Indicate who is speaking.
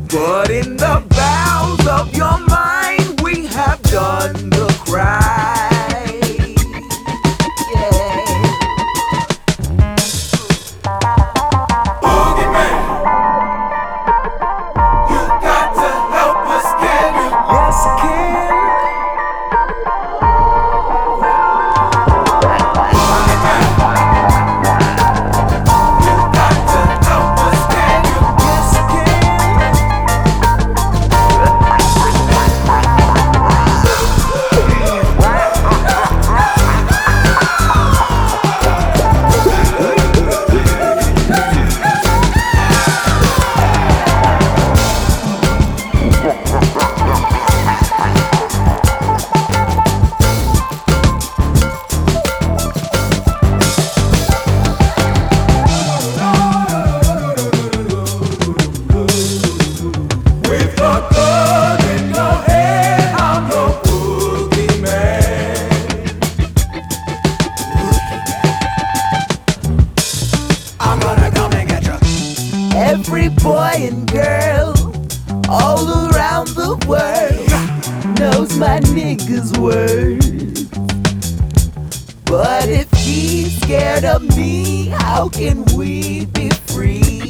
Speaker 1: But in the bowels of your mind, we have done the crime. Yeah. Boogeyman, you got to help us, can you? Yes, I can. Every boy and girl all around the world knows my nigga's words. But if he's scared of me, how can we be free?